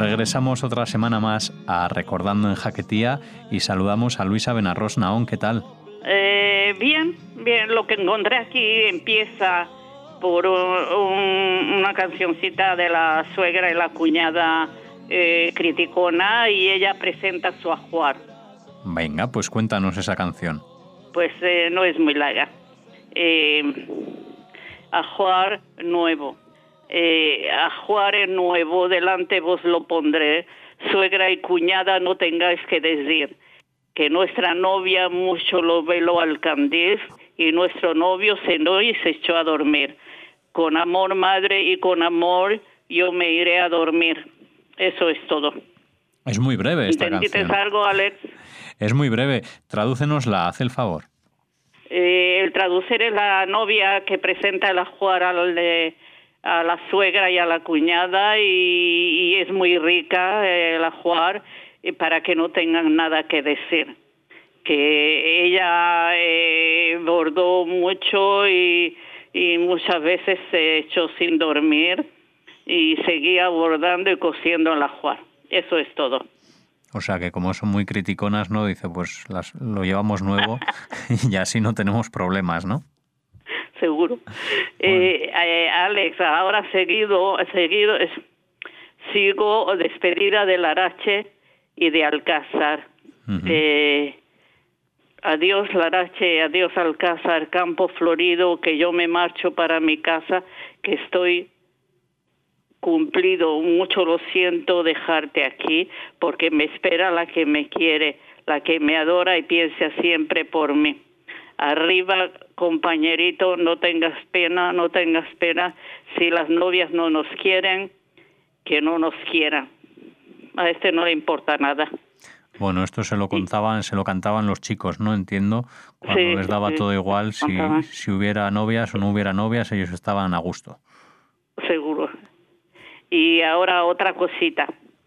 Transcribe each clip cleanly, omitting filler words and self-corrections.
Regresamos otra semana más a Recordando en Jaquetía y saludamos a Luisa Benarrós Naón. ¿Qué tal? Bien. Lo que encontré aquí empieza por una cancioncita de la suegra y la cuñada criticona, y ella presenta su ajuar. Venga, pues cuéntanos esa canción. Pues no es muy larga. Ajuar nuevo. Ajuar nuevo, delante vos lo pondré. Suegra y cuñada, no tengáis que decir que nuestra novia mucho lo veló al candil y nuestro novio cenó y se echó a dormir. Con amor, madre, y con amor yo me iré a dormir. Eso es todo. Es muy breve esta canción. ¿Entendiste algo, Alex? Es muy breve. Tradúcenosla, haz el favor. El traducir es la novia que presenta el ajuar a la suegra y a la cuñada, y es muy rica el ajuar, para que no tengan nada que decir. Que ella bordó mucho y muchas veces se echó sin dormir y seguía bordando y cosiendo el ajuar. Eso es todo. O sea que como son muy criticonas, ¿no? Dice, pues lo llevamos nuevo y así no tenemos problemas, ¿no? Seguro. Bueno. Alex, ahora sigo despedida del Larache y de Alcázar. Uh-huh. Adiós Larache, adiós Alcázar, campo florido, que yo me marcho para mi casa, que estoy cumplido. Mucho lo siento dejarte aquí, porque me espera la que me quiere, la que me adora y piensa siempre por mí. Arriba, compañerito, no tengas pena. Si las novias no nos quieren, que no nos quieran. A este no le importa nada. Bueno, esto se lo cantaban los chicos, ¿no? Entiendo, cuando les daba todo igual, si hubiera novias o no hubiera novias, ellos estaban a gusto. Seguro. Y ahora otra cosita.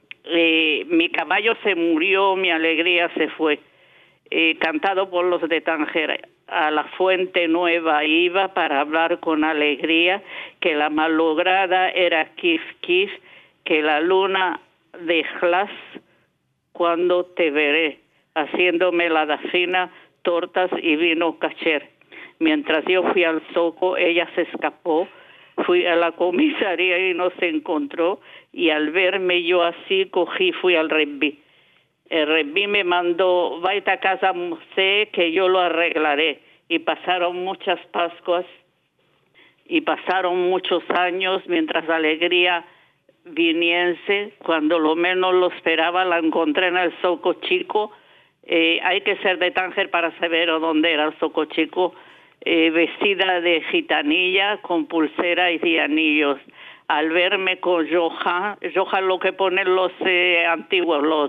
Mi caballo se murió, mi alegría se fue. Cantado por los de Tánger. A la fuente nueva iba para hablar con alegría, que la malograda era Kif Kif, que la luna de Glas, cuando te veré, haciéndome la dafina, tortas y vino cacher. Mientras yo fui al zoco, ella se escapó, fui a la comisaría y no se encontró, y al verme yo así, fui al Rebbi. El Rebbi me mandó, vaya a casa Mosé, que yo lo arreglaré. Y pasaron muchas Pascuas y pasaron muchos años, mientras la alegría viniense, cuando lo menos lo esperaba, la encontré en el Zoco Chico. Hay que ser de Tánger para saber dónde era el Zoco Chico. Vestida de gitanilla, con pulsera y anillos. Al verme con Johan lo que ponen los antiguos,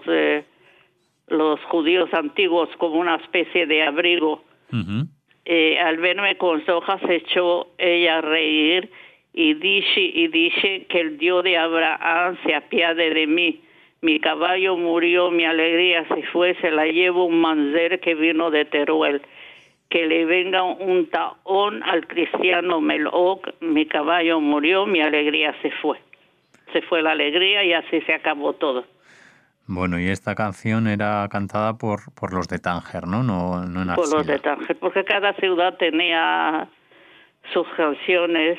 los judíos antiguos, como una especie de abrigo. Uh-huh. Al verme con Johan se echó ella a reír y dice que el Dios de Abraham se apiade de mí. Mi caballo murió, mi alegría se fue, se la llevo un manzer que vino de Teruel. Que le venga un taón al cristiano Meloc, mi caballo murió, mi alegría se fue. Se fue la alegría y así se acabó todo. Bueno, y esta canción era cantada por los de Tánger, ¿no? No en Arcila. Por los de Tánger, porque cada ciudad tenía sus canciones.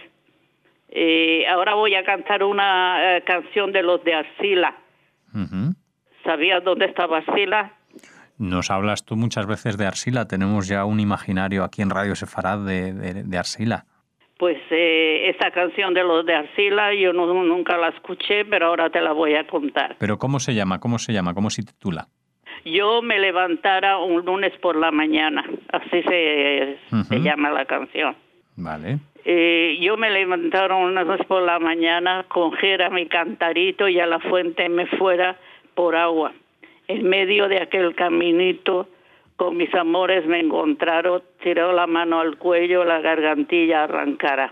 Ahora voy a cantar una canción de los de Arcila. Uh-huh. ¿Sabías dónde estaba Arcila? Nos hablas tú muchas veces de Arcila. Tenemos ya un imaginario aquí en Radio Sefarad de Arcila. Pues esta canción de los de Arcila yo nunca la escuché, pero ahora te la voy a contar. ¿Pero cómo se llama? ¿Cómo se titula? Yo me levantara un lunes por la mañana. Así se llama la canción. Vale. Yo me levantara un lunes por la mañana, cogiera mi cantarito y a la fuente me fuera por agua. En medio de aquel caminito, con mis amores me encontraron, tiró la mano al cuello, la gargantilla arrancara.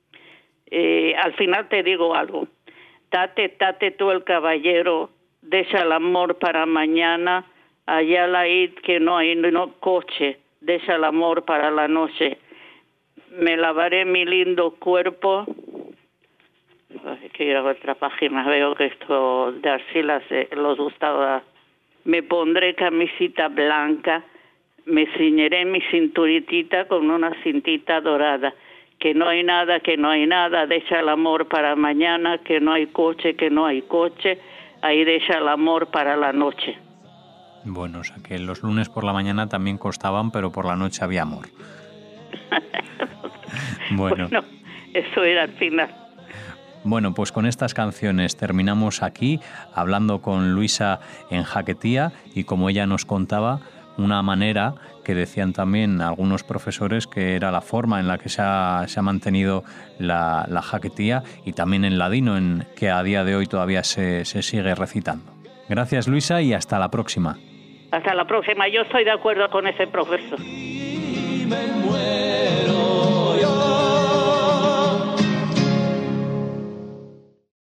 Al final te digo algo. Tate tú el caballero, deja el amor para mañana, allá la id que no hay coche, deja el amor para la noche. Me lavaré mi lindo cuerpo. Ay, que ir a otra página. Veo que esto de Arcila los gustaba. Me pondré camisita blanca, me ciñeré mi cinturitita con una cintita dorada. Que no hay nada, deja el amor para mañana, que no hay coche, ahí deja el amor para la noche. Bueno, o sea que los lunes por la mañana también costaban, pero por la noche había amor. Bueno, eso era al final. Bueno, pues con estas canciones terminamos aquí, hablando con Luisa en Jaquetía, y como ella nos contaba, una manera que decían también algunos profesores que era la forma en la que se ha mantenido la jaquetía, y también en ladino, en que a día de hoy todavía se sigue recitando. Gracias, Luisa, y hasta la próxima. Hasta la próxima. Yo estoy de acuerdo con ese profesor.